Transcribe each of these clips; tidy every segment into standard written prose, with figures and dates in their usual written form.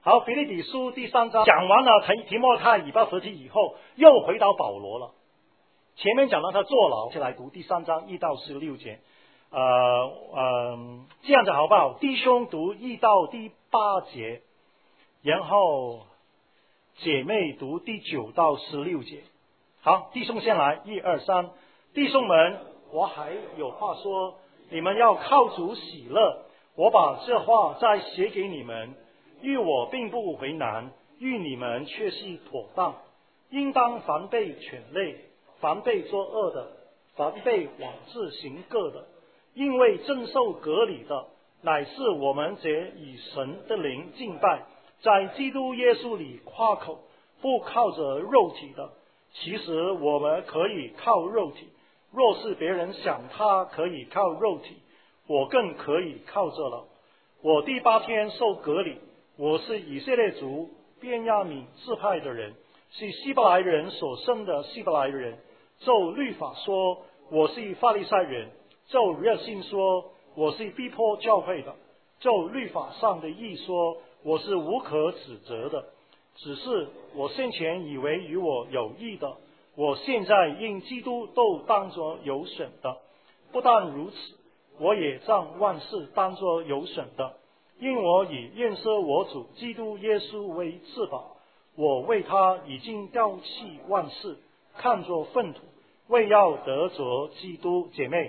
好，腓立比书第3章讲完了提摩太、以巴弗提以后，又回到保罗了。前面讲到他坐牢，就来读第3章1到16节。这样子好不好？弟兄读1到第8节，然后姐妹读第9到16节。好，弟兄先来，1、2、3。弟兄们，我还有话说，你们要靠主喜乐。我把这话再写给你们，欲我并不为难，欲你们却是妥当。应当防备犬类，防备作恶的，防备妄自行恶的。因为正受隔离的，乃是我们这以神的灵敬拜，在基督耶稣里夸口，不靠着肉体的。其实我们可以靠肉体，若是别人想他可以靠肉体，我更可以靠着了。我第8天受隔离，我是以色列族便雅悯支派的人，是希伯来人所生的希伯来人。就律法说，我是法利赛人；就热心说，我是逼迫教会的；就律法上的义说，我是无可指责的。只是我先前以为与我有益的，我现在因基督都当作有损的。不但如此，我也将万事当作有损的，因我以认识我主基督耶稣为至宝。我为他已经丢弃万事，看作粪土，为要得着基督。姐妹，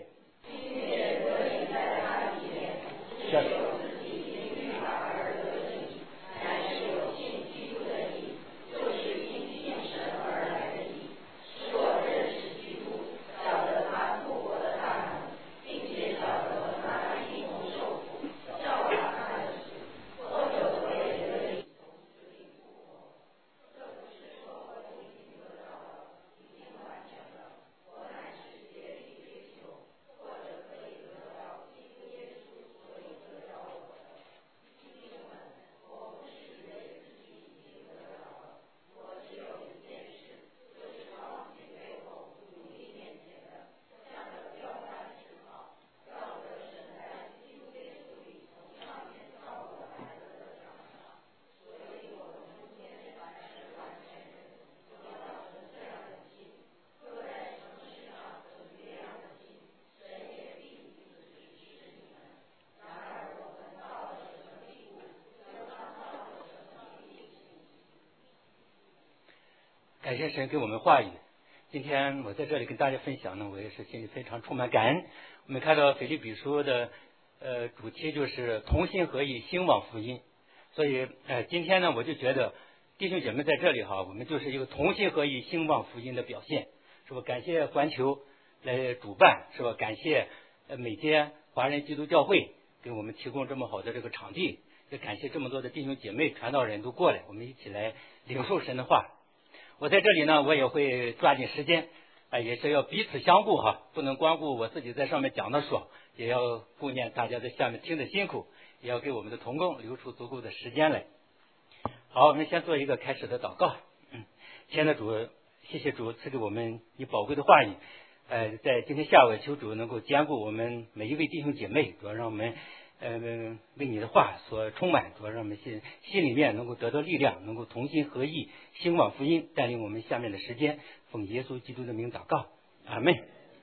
感谢神给我们话语。今天我在这里跟大家分享呢，我也是心里非常充满感恩。我们看到腓立比书的主题就是同心合意兴旺福音，所以今天呢，我就觉得弟兄姐妹在这里哈，我们就是一个同心合意兴旺福音的表现，是吧？感谢环球来主办，是吧？感谢美街华人基督教会给我们提供这么好的这个场地，也感谢这么多的弟兄姐妹传道人都过来，我们一起来领受神的话。我在这里呢，我也会抓紧时间，也是要彼此相顾哈，不能光顾我自己在上面讲的爽，也要顾念大家在下面听的辛苦，也要给我们的同工留出足够的时间来。好，我们先做一个开始的祷告。亲爱的主，谢谢主赐给我们你宝贵的话语，在今天下午求主能够兼顾我们每一位弟兄姐妹，主要让我们为你的话所充满，主要让我们心里面能够得到力量，能够同心合意兴旺福音，带领我们下面的时间，奉耶稣基督的名祷告，阿门。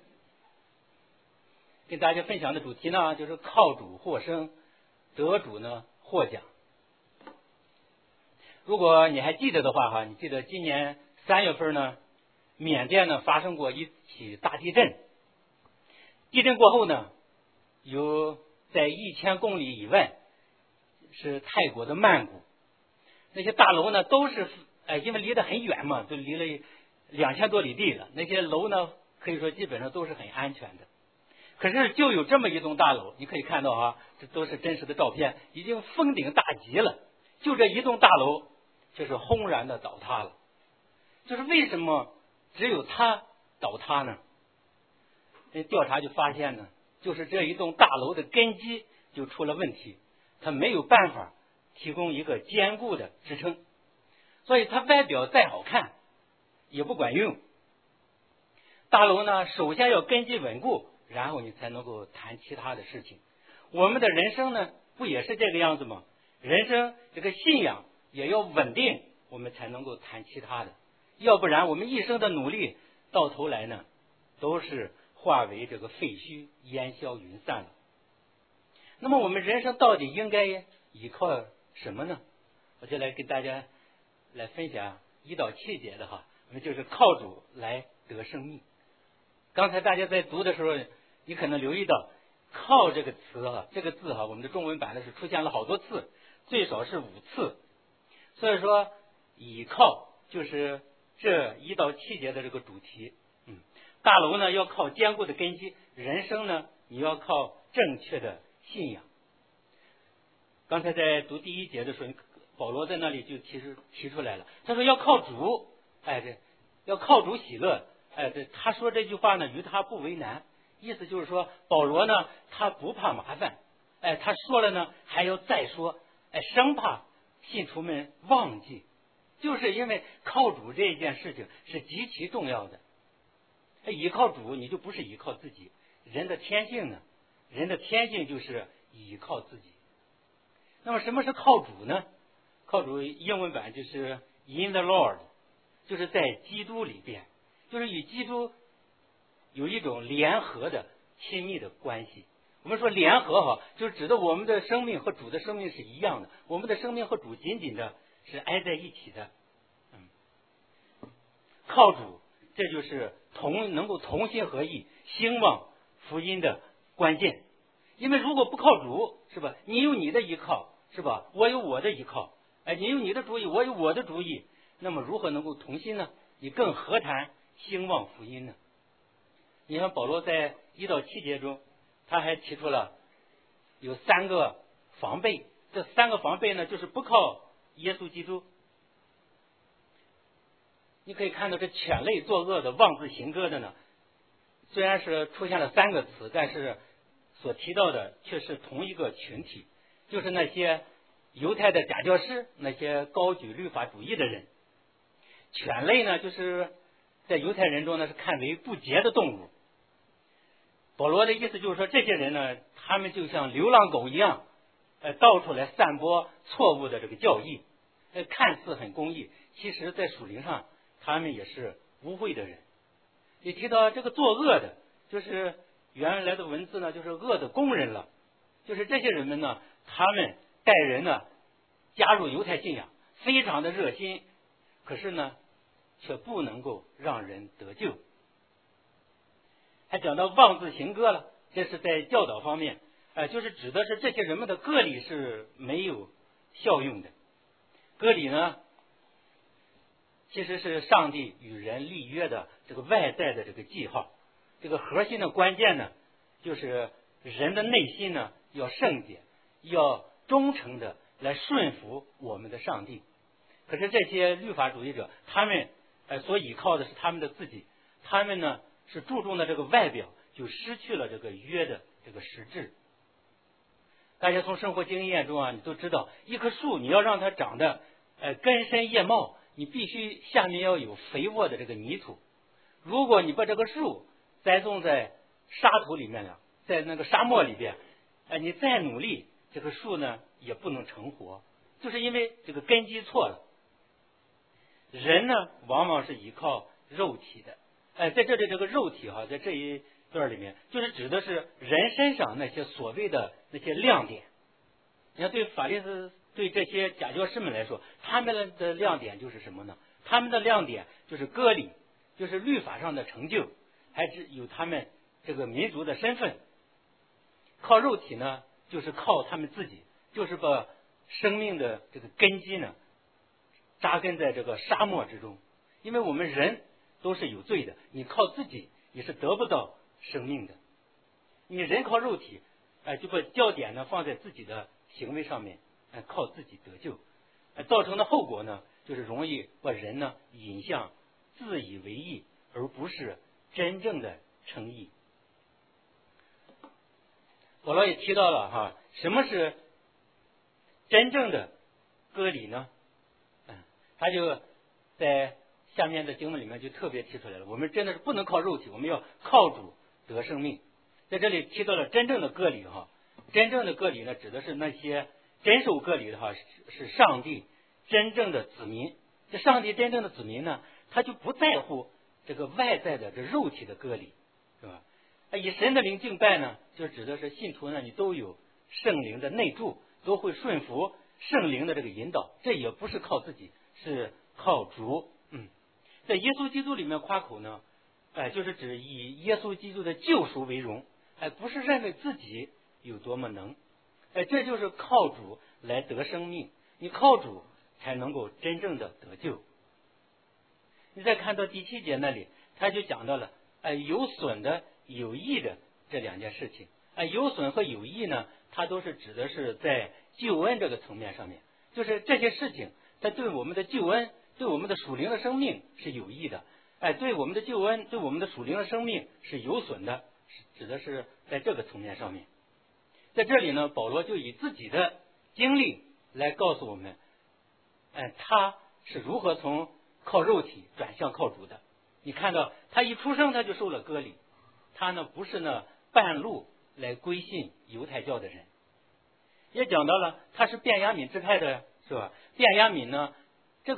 跟大家分享的主题呢，就是靠主获胜，得主呢获奖。如果你还记得的话哈，你记得今年3月份呢，缅甸呢发生过一起大地震，地震过后呢，有在1000公里以外是泰国的曼谷，那些大楼呢都是因为离得很远嘛，都离了2000多里地了，那些楼呢可以说基本上都是很安全的。可是就有这么一栋大楼，你可以看到啊，这都是真实的照片，已经封顶大吉了，就这一栋大楼就是轰然的倒塌了。就是为什么只有它倒塌呢？调查就发现呢，就是这一栋大楼的根基就出了问题，它没有办法提供一个坚固的支撑，所以它外表再好看也不管用。大楼呢，首先要根基稳固，然后你才能够谈其他的事情。我们的人生呢，不也是这个样子吗？人生这个信仰也要稳定，我们才能够谈其他的。要不然我们一生的努力到头来呢，都是化为这个废墟，烟消云散了。那么我们人生到底应该依靠什么呢？我就来跟大家来分享1到7节的哈，我们就是靠主来得生命。刚才大家在读的时候，你可能留意到靠这个词哈，这个字哈，我们的中文版呢是出现了好多次，最少是5次。所以说倚靠就是这1到7节的这个主题。大楼呢要靠坚固的根基，人生呢你要靠正确的信仰。刚才在读第1节的时候，保罗在那里就提出来了，他说要靠主，要靠主喜乐，他说这句话呢与他不为难，意思就是说保罗呢他不怕麻烦，他说了呢还要再说，生怕信徒们忘记，就是因为靠主这一件事情是极其重要的。依靠主你就不是依靠自己，人的天性呢，人的天性就是依靠自己。那么什么是靠主呢？靠主英文版就是 in the Lord， 就是在基督里边，就是与基督有一种联合的亲密的关系。我们说联合哈，就是指的我们的生命和主的生命是一样的，我们的生命和主紧紧的是挨在一起的。靠主，这就是能够同心合意兴旺福音的关键。因为如果不靠主，是吧？你有你的依靠，是吧？我有我的依靠，你有你的主意，我有我的主意，那么如何能够同心呢？你更何谈兴旺福音呢？你看保罗在1到7节中，他还提出了有3个防备，这3个防备呢，就是不靠耶稣基督。你可以看到这犬类作恶的、妄自行歌的呢，虽然是出现了3个词，但是所提到的却是同一个群体，就是那些犹太的假教师，那些高举律法主义的人。犬类呢，就是在犹太人中呢是看为不洁的动物。保罗的意思就是说，这些人呢，他们就像流浪狗一样，到处来散播错误的这个教义，看似很公义，其实在属灵上他们也是污秽的人。也提到这个作恶的，就是原来的文字呢，就是恶的工人了，就是这些人们呢，他们带人呢加入犹太信仰，非常的热心，可是呢却不能够让人得救。还讲到妄自行歌了，这是在教导方面，就是指的是这些人们的割礼是没有效用的。割礼呢，其实是上帝与人立约的这个外在的这个记号。这个核心的关键呢，就是人的内心呢要圣洁，要忠诚的来顺服我们的上帝。可是这些律法主义者，他们所依靠的是他们的自己，他们呢是注重的这个外表，就失去了这个约的这个实质。大家从生活经验中啊，你都知道，一棵树你要让它长得根深叶茂，你必须下面要有肥沃的这个泥土。如果你把这个树栽种在沙土里面了，在那个沙漠里边，你再努力，这个树呢也不能成活，就是因为这个根基错了。人呢往往是依靠肉体的，在这里这个肉体在这一段里面，就是指的是人身上那些所谓的那些亮点。你看，对法利赛对这些假教师们来说，他们的亮点就是什么呢？他们的亮点就是割礼，就是律法上的成就，还是有他们这个民族的身份。靠肉体呢，就是靠他们自己，就是把生命的这个根基呢扎根在这个沙漠之中。因为我们人都是有罪的，你靠自己你是得不到生命的。你人靠肉体，就把焦点呢放在自己的行为上面，靠自己得救，造成的后果呢，就是容易把人呢引向自以为义，而不是真正的称义。保罗也提到了什么是真正的割礼呢？他就在下面的经文里面就特别提出来了，我们真的是不能靠肉体，我们要靠主得生命。在这里提到了真正的割礼真正的割礼呢，指的是那些真受割礼的是上帝真正的子民。这上帝真正的子民呢，他就不在乎这个外在的这肉体的割礼，是吧？以神的灵敬拜呢，就指的是信徒呢，你都有圣灵的内住，都会顺服圣灵的这个引导，这也不是靠自己，是靠主。在耶稣基督里面夸口呢，就是指以耶稣基督的救赎为荣，不是认为自己有多么能，这就是靠主来得生命，你靠主才能够真正的得救。你再看到第7节那里，他就讲到了有损的有益的这两件事情。有损和有益呢，它都是指的是在救恩这个层面上面，就是这些事情它对我们的救恩，对我们的属灵的生命是有益的，对我们的救恩，对我们的属灵的生命是有损的，指的是在这个层面上面。在这里呢，保罗就以自己的经历来告诉我们，他是如何从靠肉体转向靠主的。你看到他一出生他就受了割礼，他呢不是呢半路来归信犹太教的人，也讲到了他是便雅悯支派的，是吧？便雅悯呢，这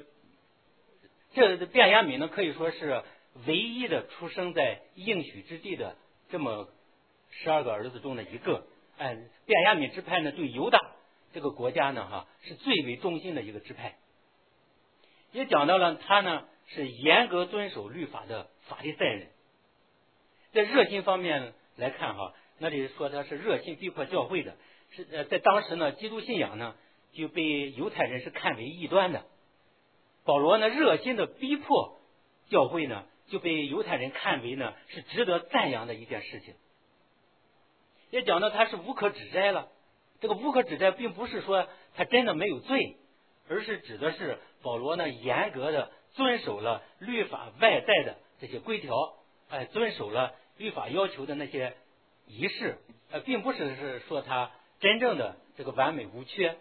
便雅悯呢可以说是唯一的出生在应许之地的这么12个儿子中的一个。便雅悯支派呢对犹大这个国家呢是最为忠心的一个支派。也讲到了他呢是严格遵守律法的法利赛人。在热心方面来看那里说他是热心逼迫教会的，是在当时呢基督信仰呢就被犹太人是看为异端的。保罗呢热心的逼迫教会呢就被犹太人看为呢是值得赞扬的一件事情。也讲到他是无可指摘了，这个无可指摘并不是说他真的没有罪，而是指的是保罗呢严格的遵守了律法外在的这些规条，遵守了律法要求的那些仪式，并不是说他真正的这个完美无缺。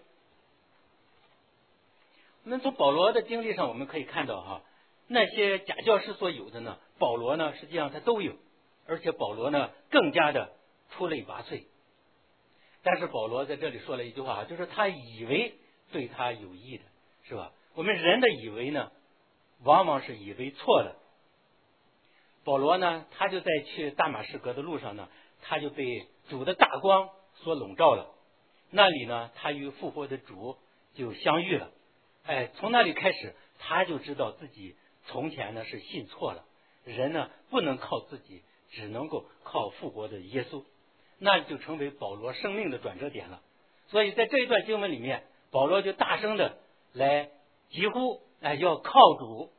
我们从保罗的经历上我们可以看到那些假教师所有的呢，保罗呢实际上他都有，而且保罗呢更加的出类拔萃。但是保罗在这里说了一句话，就是他以为对他有益的，是吧？我们人的以为呢往往是以为错的。保罗呢他就在去大马士革的路上呢，他就被主的大光所笼罩了，那里呢他与复活的主就相遇了。从那里开始他就知道自己从前呢是信错了，人呢不能靠自己，只能够靠复活的耶稣，那就成为保罗生命的转折点了。所以在这一段经文里面，保罗就大声的来疾呼要靠主，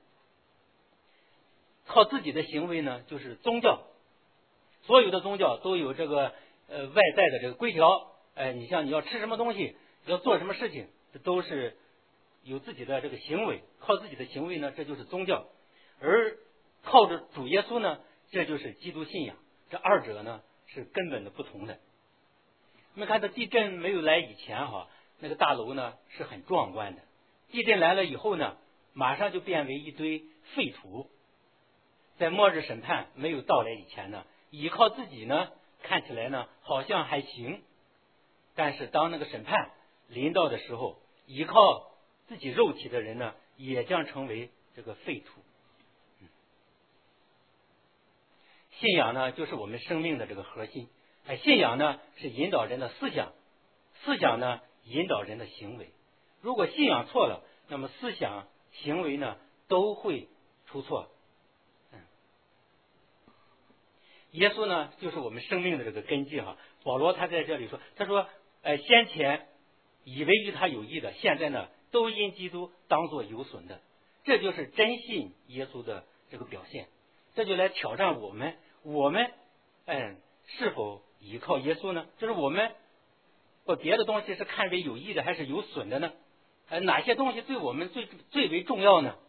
靠自己的行为呢就是宗教。所有的宗教都有这个外在的这个规条，你像你要吃什么东西，要做什么事情，这都是有自己的这个行为，靠自己的行为呢这就是宗教。而靠着主耶稣呢，这就是基督信仰，这二者呢是根本的不同的。我们看到地震没有来以前那个大楼呢是很壮观的，地震来了以后呢马上就变为一堆废土。在末日审判没有到来以前呢，依靠自己呢看起来呢好像还行，但是当那个审判临到的时候，依靠自己肉体的人呢也将成为这个废土。信仰呢就是我们生命的这个核心，信仰呢是引导人的思想，思想呢引导人的行为。如果信仰错了，那么思想行为呢都会出错。耶稣呢就是我们生命的这个根基保罗他在这里说，他说先前以为与他有益的，现在呢都因基督当作有损的。这就是真信耶稣的这个表现。这就来挑战我们是否依靠耶稣呢？就是我们把别的东西是看为有益的还是有损的呢？哪些东西对我们最为重要呢？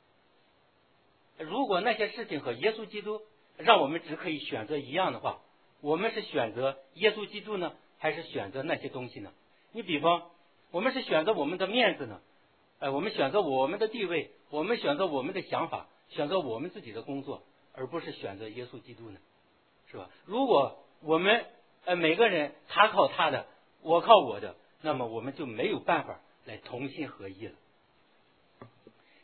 如果那些事情和耶稣基督让我们只可以选择一样的话，我们是选择耶稣基督呢，还是选择那些东西呢？你比方我们是选择我们的面子呢，我们选择我们的地位，我们选择我们的想法，选择我们自己的工作，而不是选择耶稣基督呢，是吧？如果我们每个人他靠他的，我靠我的，那么我们就没有办法来同心合一了。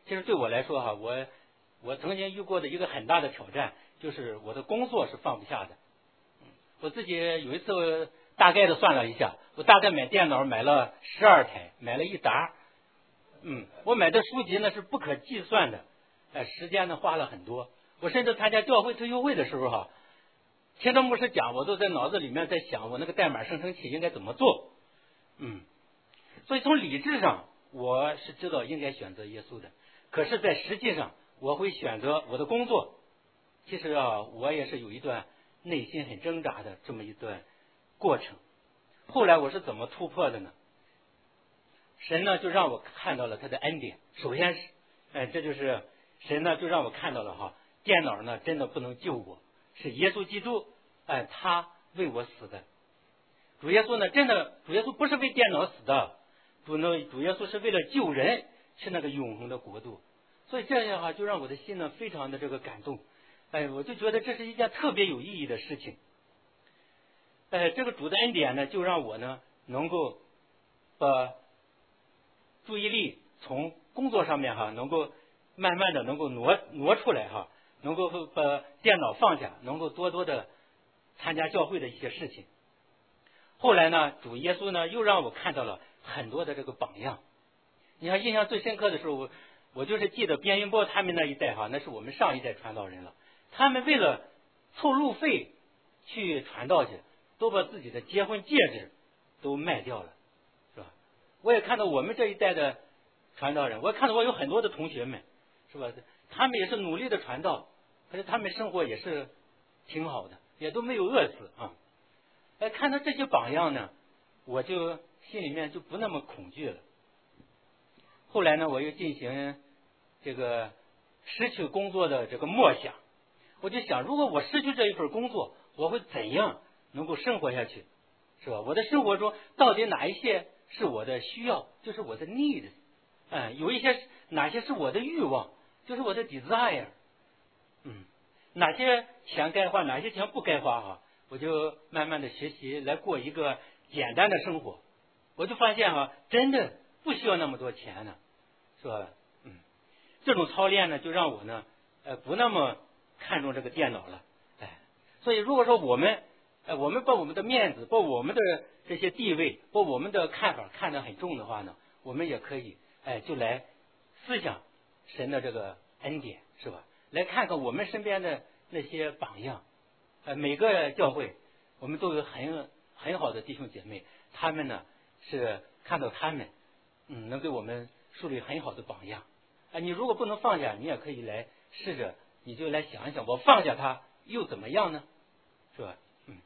其实对我来说哈，我曾经遇过的一个很大的挑战，就是我的工作是放不下的。我自己有一次大概的算了一下，我大概买电脑买了12台，买了一沓。我买的书籍呢是不可计算的，时间呢花了很多。我甚至参加教会退休会的时候哈，听着牧师讲，我都在脑子里面在想我那个代码生成器应该怎么做。所以从理智上我是知道应该选择耶稣的，可是在实际上我会选择我的工作。其实我也是有一段内心很挣扎的这么一段过程。后来我是怎么突破的呢？神呢就让我看到了他的恩典。首先是这就是神呢就让我看到了电脑呢真的不能救我，是耶稣基督他为我死的。主耶稣呢主耶稣不是为电脑死的，主耶稣是为了救人去那个永恒的国度。所以这样就让我的心呢非常的这个感动。我就觉得这是一件特别有意义的事情。这个主的恩典呢就让我呢能够把注意力从工作上面能够慢慢的能够挪出来能够把电脑放下，能够多多的参加教会的一些事情。后来呢主耶稣呢又让我看到了很多的这个榜样。你看印象最深刻的时候，我就是记得边云波他们那一代那是我们上一代传道人了，他们为了凑路费去传道去，都把自己的结婚戒指都卖掉了，是吧？我也看到我们这一代的传道人，我看到我有很多的同学们，是吧？他们也是努力的传道，可是他们生活也是挺好的，也都没有饿死看到这些榜样呢，我就心里面就不那么恐惧了。后来呢，我又进行这个失去工作的这个默想，我就想，如果我失去这一份工作，我会怎样能够生活下去，是吧？我的生活中到底哪一些是我的需要，就是我的 needs，有一些哪些是我的欲望，就是我的 desire，哪些钱该花，哪些钱不该花我就慢慢的学习来过一个简单的生活。我就发现真的不需要那么多钱呢，是吧？这种操练呢，就让我呢不那么看重这个电脑了。所以如果说我们把我们的面子，把我们的这些地位，把我们的看法看得很重的话呢，我们也可以就来思想神的这个恩典，是吧？来看看我们身边的那些榜样。每个教会我们都有很好的弟兄姐妹，他们呢是看到他们能给我们树立很好的榜样。你如果不能放下，你也可以来试着，你就来想一想，我放下他又怎么样呢？是吧？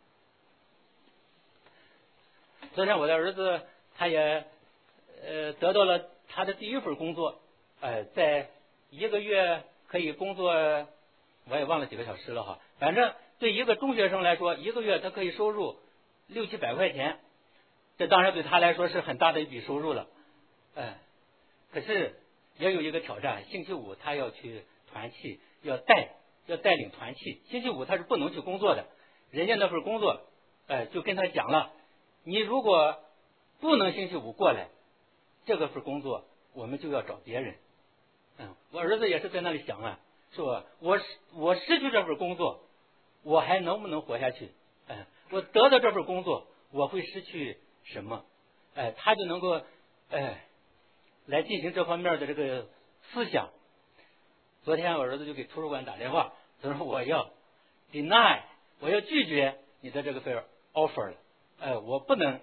昨天我的儿子他也得到了他的第一份工作，在1个月可以工作，我也忘了几个小时了反正对一个中学生来说，1个月他可以收入600-700块钱，这当然对他来说是很大的一笔收入了。可是也有一个挑战，星期五他要去团契，要带领团契，星期五他是不能去工作的。人家那份工作就跟他讲了，你如果不能星期五过来，这个份工作我们就要找别人。我儿子也是在那里想说我失去这份工作，我还能不能活下去？我得到这份工作，我会失去什么？他就能够来进行这方面的这个思想。昨天我儿子就给图书馆打电话，他说我要 deny， 我要拒绝你的这个份 offer 了，我不能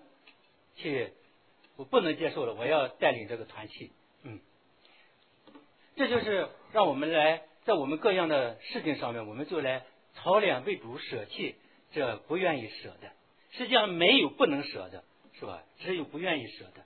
接受了，我要带领这个团契。这就是让我们来在我们各样的事情上面，我们就来操练为主舍弃这不愿意舍的。实际上没有不能舍的，是吧？只有不愿意舍的。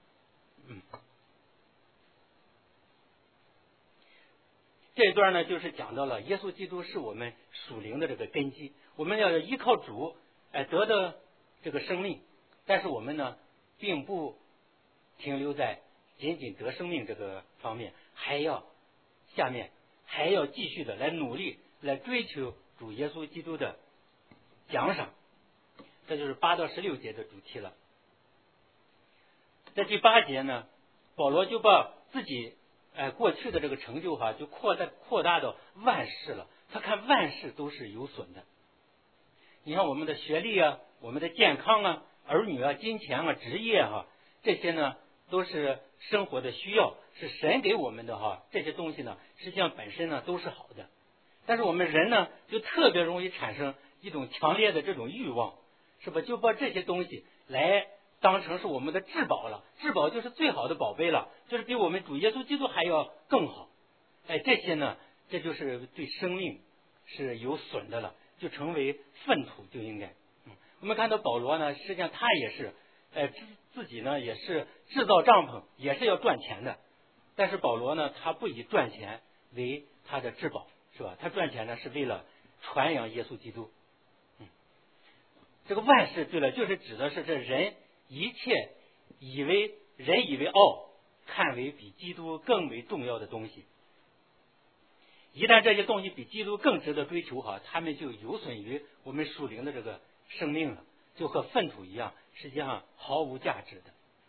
这一段呢，就是讲到了耶稣基督是我们属灵的这个根基，我们要依靠主得到这个生命，但是我们呢并不停留在仅仅得生命这个方面，下面还要继续的来努力来追求主耶稣基督的奖赏。这就是8到16节的主题了。在第8节呢，保罗就把自己过去的这个成就就扩大到万事了。他看万事都是有损的。你看我们的学历啊，我们的健康啊，儿女啊，金钱啊，职业这些呢都是生活的需要，是神给我们的这些东西呢，实际上本身呢都是好的。但是我们人呢就特别容易产生一种强烈的这种欲望，是吧？就把这些东西来当成是我们的至宝了，至宝就是最好的宝贝了，就是比我们主耶稣基督还要更好。这些呢，这就是对生命是有损的了，就成为粪土就应该。我们看到保罗呢，实际上他也是自己呢也是制造帐篷，也是要赚钱的。但是保罗呢，他不以赚钱为他的至宝，是吧？他赚钱呢是为了传扬耶稣基督。这个万事，对了，就是指的是这人一切以为傲，看为比基督更为重要的东西。一旦这些东西比基督更值得追求他们就有损于我们属灵的这个生命了，就和粪土一样，实际上毫无价值的。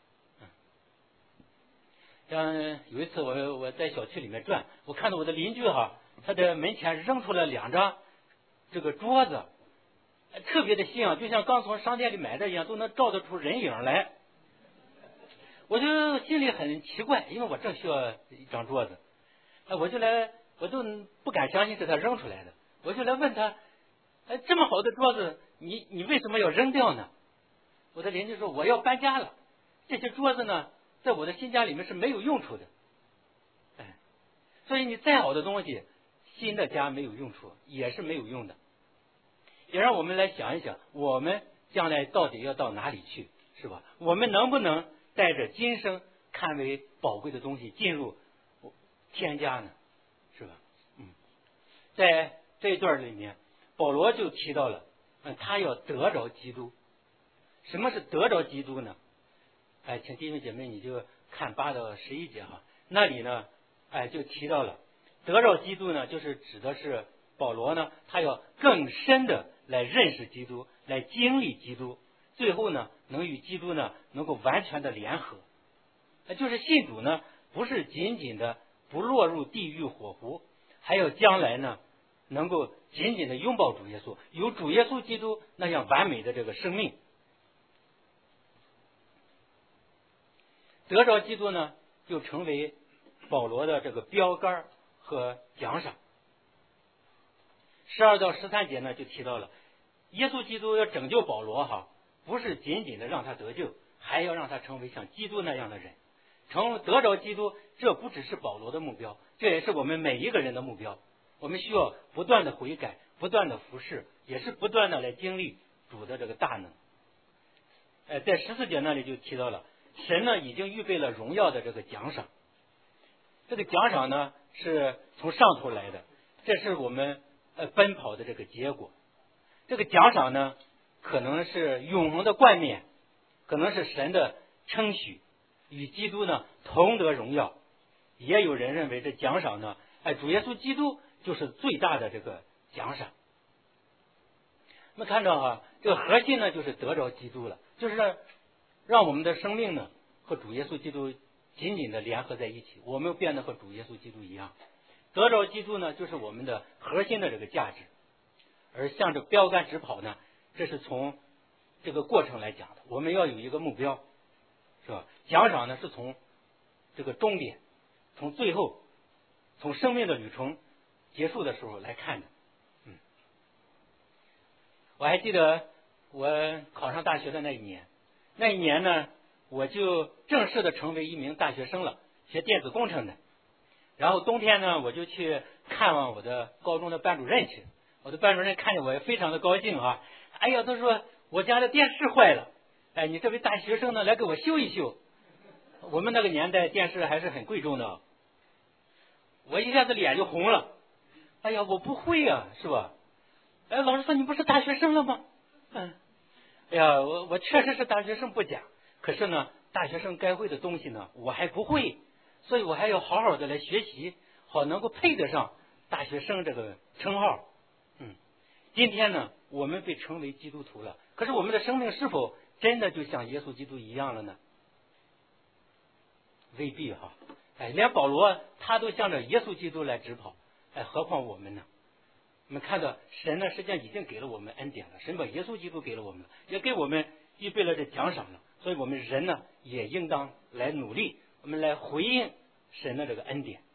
像有一次我在小区里面转，我看到我的邻居他的门前扔出了2张这个桌子，特别的新就像刚从商店里买的一样，都能照得出人影来。我就心里很奇怪，因为我正需要一张桌子，我都不敢相信是他扔出来的，我就来问他，这么好的桌子，你为什么要扔掉呢？我的邻居说，我要搬家了，这些桌子呢，在我的新家里面是没有用处的。所以你再好的东西，新的家没有用处，也是没有用的。也让我们来想一想，我们将来到底要到哪里去，是吧？我们能不能带着今生看为宝贵的东西进入天家呢？是吧？在这一段里面，保罗就提到了，他要得着基督。什么是得着基督呢？请弟兄姐妹你就看8到11节那里呢，就提到了得着基督呢，就是指的是保罗呢，他要更深的来认识基督，来经历基督，最后呢，能与基督呢能够完全的联合。就是信主呢，不是仅仅的不落入地狱火湖，还有将来呢，能够紧紧的拥抱主耶稣，有主耶稣基督那样完美的这个生命。得着基督呢，就成为保罗的这个标杆和奖赏。12到13节呢，就提到了耶稣基督要拯救保罗不是仅仅的让他得救，还要让他成为像基督那样的人。得着基督，这不只是保罗的目标，这也是我们每一个人的目标。我们需要不断的悔改，不断的服侍，也是不断的来经历主的这个大能。在14节那里就提到了，神呢已经预备了荣耀的这个奖赏。这个奖赏呢是从上头来的，这是我们奔跑的这个结果。这个奖赏呢，可能是永恒的冠冕，可能是神的称许，与基督呢同得荣耀。也有人认为这奖赏呢，主耶稣基督就是最大的这个奖赏。那么看到这个核心呢，就是得着基督了，就是让我们的生命呢和主耶稣基督紧紧的联合在一起，我们变得和主耶稣基督一样。得着基督呢，就是我们的核心的这个价值。而向着标杆直跑呢，这是从这个过程来讲的，我们要有一个目标，是吧？奖赏呢是从这个终点，从最后，从生命的旅程结束的时候来看的。我还记得我考上大学的那一年呢，我就正式的成为一名大学生了，学电子工程的。然后冬天呢，我就去看望我的高中的班主任去。我的班主任看见我也非常的高兴哎呀，他说我家的电视坏了，你这位大学生呢来给我修一修。我们那个年代电视还是很贵重的。我一下子脸就红了。哎呀，我不会是吧？老师说你不是大学生了吗？哎呀，我确实是大学生不假，可是呢，大学生该会的东西呢，我还不会，所以我还要好好的来学习，好能够配得上大学生这个称号。今天呢，我们被称为基督徒了，可是我们的生命是否真的就像耶稣基督一样了呢？未必连保罗他都向着耶稣基督来直跑，何况我们呢？我们看到神呢，实际上已经给了我们恩典了，神把耶稣基督给了我们了，也给我们预备了这奖赏了，所以我们人呢也应当来努力，我们来回应神的这个恩典。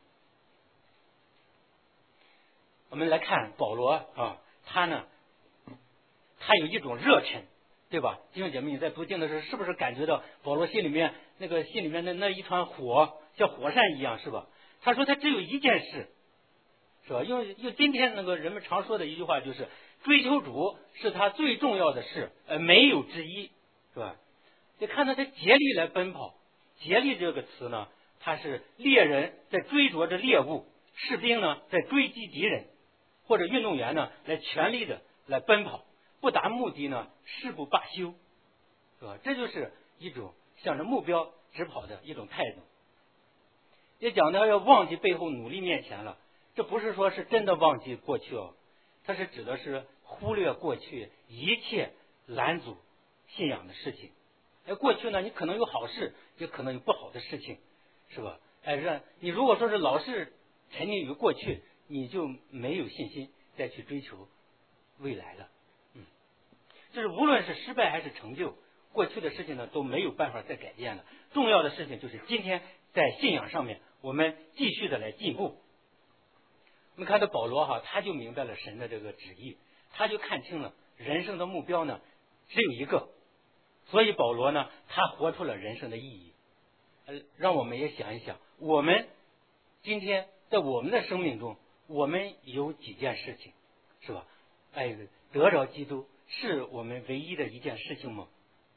我们来看保罗啊，他有一种热忱，对吧？弟兄姐妹，你在读经的时候，是不是感觉到保罗心里面的那一团火，像火山一样，是吧？他说他只有一件事，是吧？用今天那个人们常说的一句话，就是追求主是他最重要的事，没有之一，是吧？就看到他竭力来奔跑，竭力这个词呢，他是猎人在追逐着猎物，士兵呢在追击敌人，或者运动员呢来全力的来奔跑，不达目的呢誓不罢休，是吧？这就是一种向着目标直跑的一种态度。也讲到要忘记背后，努力面前了，这不是说是真的忘记过去哦，它是指的是忽略过去一切拦阻信仰的事情。过去呢，你可能有好事，也可能有不好的事情，是吧？你如果说是老是沉溺于过去，你就没有信心再去追求未来了。就是无论是失败还是成就，过去的事情呢都没有办法再改变了。重要的事情就是今天在信仰上面，我们继续的来进步。我们看到保罗他就明白了神的这个旨意，他就看清了人生的目标呢只有一个，所以保罗呢他活出了人生的意义。让我们也想一想，我们今天在我们的生命中，我们有几件事情，是吧？得着基督是我们唯一的一件事情吗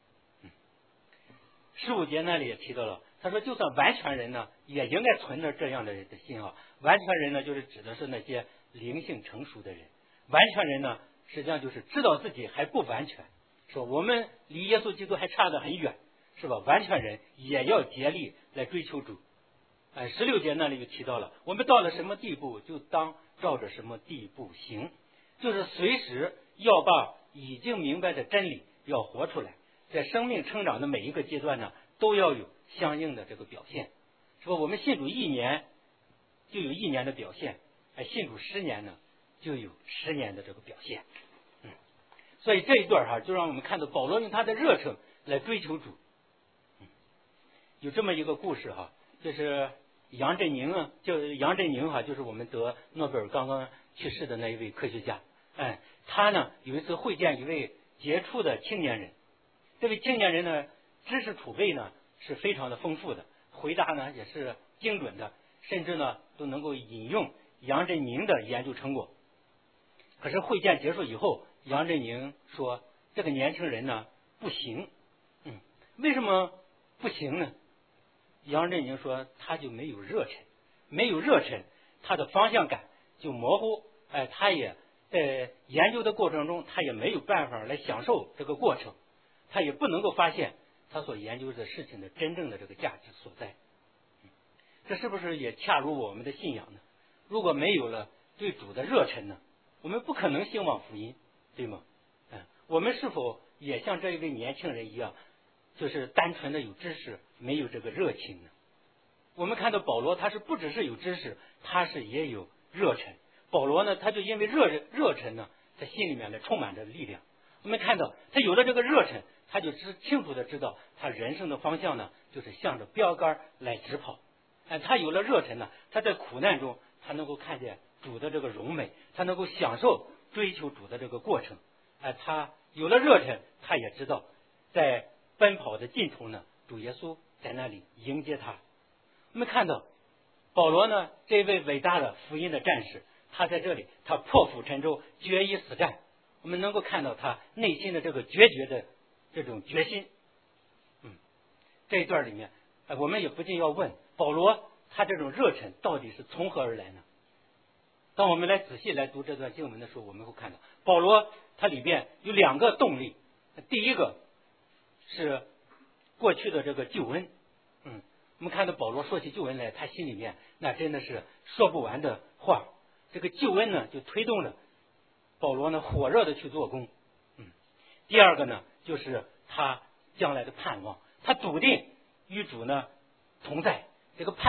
？15节那里也提到了，他说就算完全人呢也应该存着这样的心啊。完全人呢就是指的是那些灵性成熟的人，完全人呢实际上就是知道自己还不完全，说我们离耶稣基督还差得很远，是吧？完全人也要竭力来追求主。16节那里就提到了，我们到了什么地步就当照着什么地步行，就是随时要把已经明白的真理要活出来，在生命成长的每一个阶段呢都要有相应的这个表现，是吧？我们信主1年就有1年的表现，信主10年呢就有10年的这个表现。所以这一段就让我们看到保罗用他的热忱来追求主。有这么一个故事就是杨振宁就是我们得诺贝尔刚刚去世的那一位科学家。他呢有一次会见一位杰出的青年人，这位青年人呢知识储备呢是非常的丰富的，回答呢也是精准的，甚至呢都能够引用杨振宁的研究成果。可是会见结束以后，杨振宁说这个年轻人呢不行。为什么不行呢？杨振宁说他就没有热忱，没有热忱，他的方向感就模糊，他也在研究的过程中，他也没有办法来享受这个过程，他也不能够发现他所研究的事情的真正的这个价值所在。这是不是也恰如我们的信仰呢？如果没有了对主的热忱呢，我们不可能兴旺福音，对吗？我们是否也像这一位年轻人一样，就是单纯的有知识，没有这个热情呢？我们看到保罗他是不只是有知识，他是也有热忱。保罗呢他就因为热忱呢在心里面呢充满着力量。我们看到他有了这个热忱，他就清楚的知道他人生的方向呢就是向着标杆来直跑。他有了热忱呢，他在苦难中他能够看见主的这个荣美，他能够享受追求主的这个过程。他有了热忱，他也知道在奔跑的尽头呢，主耶稣在那里迎接他。我们看到保罗呢这位伟大的福音的战士，他在这里他破釜沉舟，决一死战。我们能够看到他内心的这个决绝的这种决心。这一段里面我们也不禁要问，保罗他这种热忱到底是从何而来呢？当我们来仔细来读这段经文的时候，我们会看到保罗他里边有2个动力。第一个是过去的这个救恩。我们看到保罗说起救恩来，他心里面那真的是说不完的话。这个救恩呢就推动了保罗呢火热的去做工。第二个呢就是他将来的盼望，他笃定与主呢同在，这个盼望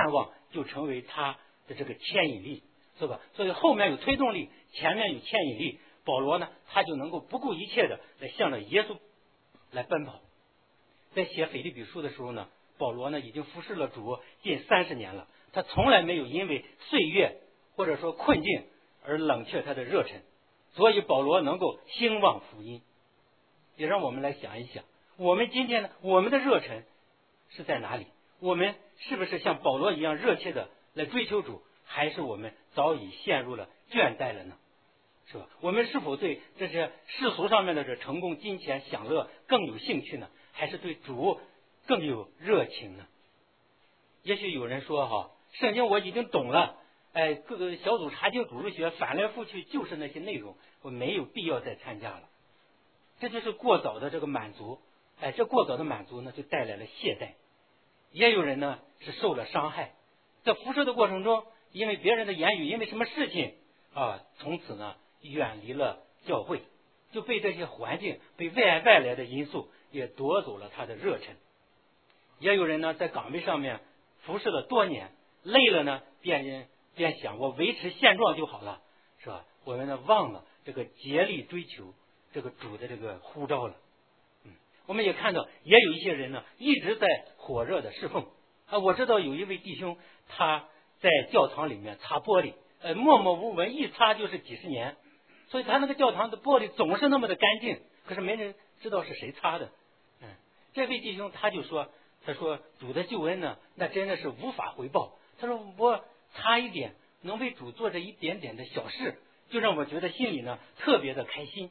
就成为他的这个牵引力，是吧？所以后面有推动力，前面有牵引力，保罗呢，他就能够不顾一切的来向着耶稣来奔跑。在写腓立比书的时候呢，保罗呢已经服侍了主近30年了，他从来没有因为岁月或者说困境而冷却他的热忱，所以保罗能够兴旺福音。也让我们来想一想，我们今天呢，我们的热忱是在哪里？我们是不是像保罗一样热切的来追求主，还是我们早已陷入了倦怠了呢？是吧？我们是否对这些世俗上面的这成功、金钱、享乐更有兴趣呢？还是对主更有热情呢？也许有人说哈，圣经我已经懂了，各个小组查经、主日学翻来覆去就是那些内容，我没有必要再参加了。这就是过早的这个满足，这过早的满足呢，就带来了懈怠。也有人呢是受了伤害，在服侍的过程中，因为别人的言语，因为什么事情从此呢远离了教会，就被这些环境、被外来的因素也夺走了他的热忱。也有人呢在岗位上面服侍了多年，累了呢便想我维持现状就好了，是吧？我们呢忘了这个竭力追求这个主的这个呼召了。我们也看到也有一些人呢一直在火热的侍奉我知道有一位弟兄，他在教堂里面擦玻璃，默默无闻，一擦就是几十年，所以他那个教堂的玻璃总是那么的干净，可是没人知道是谁擦的。这位弟兄他就说，他说主的救恩呢，那真的是无法回报。他说我擦一点，能为主做这一点点的小事，就让我觉得心里呢特别的开心。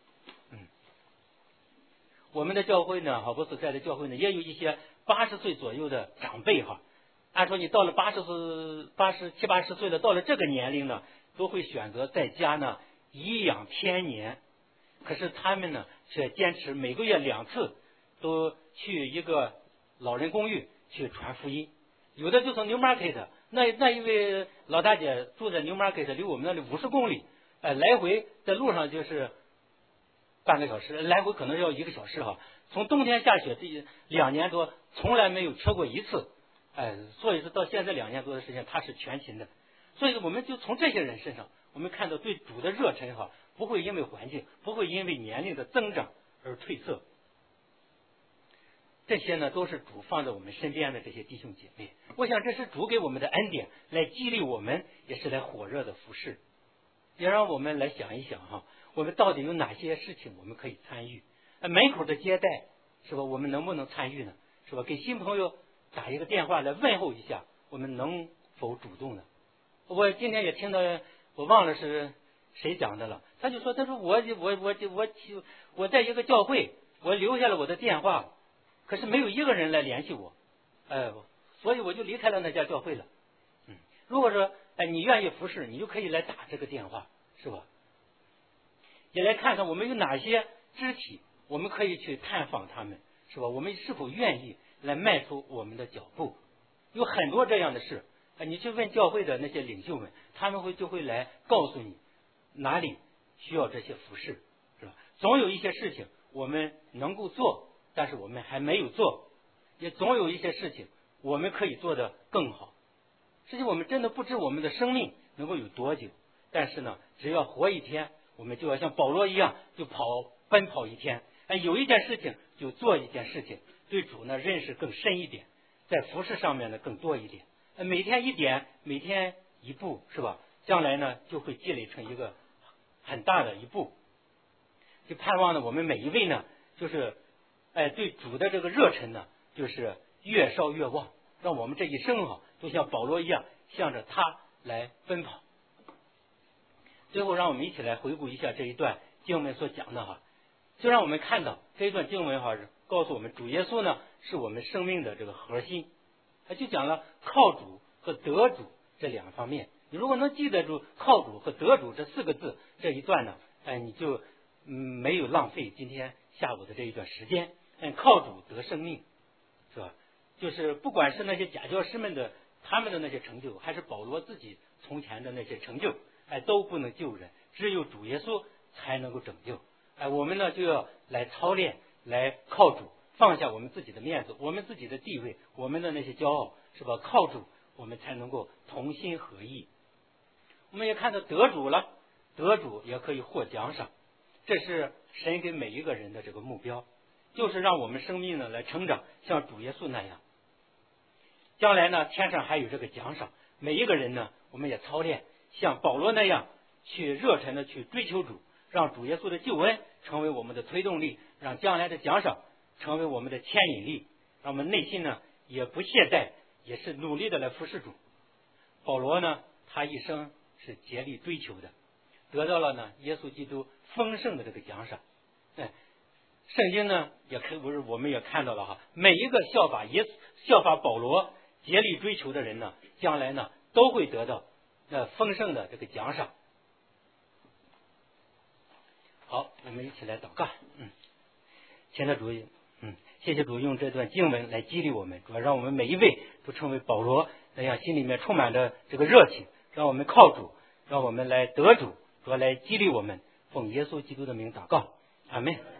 我们的教会呢，我所在的教会呢，也有一些80岁左右的长辈按说你到了70、80岁了，到了这个年龄呢，都会选择在家呢颐养天年。可是他们呢，却坚持每个月2次都去一个老人公寓去传福音。有的就从 Newmarket， 那一位老大姐住在 Newmarket， 离我们那里50公里，来回在路上就是半个小时，来回可能要1个小时从冬天下雪这2年多，从来没有缺过一次，所以说到现在2年多的时间，他是全勤的。所以我们就从这些人身上，我们看到对主的热忱不会因为环境，不会因为年龄的增长而褪色。这些呢，都是主放在我们身边的这些弟兄姐妹。我想这是主给我们的恩典，来激励我们，也是来火热的服侍。也让我们来想一想我们到底有哪些事情我们可以参与？门口的接待是吧？我们能不能参与呢？是吧？给新朋友打一个电话来问候一下，我们能否主动呢？我今天也听到，我忘了是谁讲的了。他说我在一个教会，我留下了我的电话，可是没有一个人来联系我，所以我就离开了那家教会了。如果说你愿意服侍，你就可以来打这个电话，是吧？也来看看我们有哪些肢体，我们可以去探访他们，是吧？我们是否愿意来迈出我们的脚步？有很多这样的事，你去问教会的那些领袖们，他们就会来告诉你哪里需要这些服侍，是吧？总有一些事情我们能够做，但是我们还没有做，也总有一些事情我们可以做得更好。实际我们真的不知我们的生命能够有多久，但是呢，只要活一天，我们就要像保罗一样，就奔跑一天。有一件事情就做一件事情，对主呢认识更深一点，在服事上面呢更多一点。每天一点，每天一步，是吧？将来呢就会积累成一个很大的一步。就盼望呢我们每一位呢，就是对主的这个热忱呢，就是越烧越旺，让我们这一生都像保罗一样，向着他来奔跑。最后让我们一起来回顾一下这一段经文所讲的就让我们看到这一段经文告诉我们主耶稣呢是我们生命的这个核心。他就讲了靠主和得主这2方面。你如果能记得住靠主和得主这4个字，这一段呢你就没有浪费今天下午的这一段时间。靠主得生命，是吧？就是不管是那些假教师们的他们的那些成就，还是保罗自己从前的那些成就，都不能救人，只有主耶稣才能够拯救。我们呢就要来操练，来靠主，放下我们自己的面子，我们自己的地位，我们的那些骄傲，是吧？靠主， 我们才能够同心合意。我们也看到得主了，得主也可以获奖赏，这是神给每一个人的这个目标，就是让我们生命呢来成长，像主耶稣那样。将来呢，天上还有这个奖赏，每一个人呢，我们也操练像保罗那样去热忱的去追求主，让主耶稣的救恩成为我们的推动力，让将来的奖赏成为我们的牵引力，让我们内心呢也不懈怠，也是努力的来服侍主。保罗呢，他一生是竭力追求的，得到了呢耶稣基督丰盛的这个奖赏。圣经呢我们也看到了哈，每一个效法保罗竭力追求的人呢，将来呢都会得到丰盛的这个奖赏。好，我们一起来祷告。亲爱的主，谢谢主用这段经文来激励我们，主要让我们每一位都成为保罗那样，心里面充满着这个热情，让我们靠主，让我们来得主，主要来激励我们，奉耶稣基督的名祷告，阿们。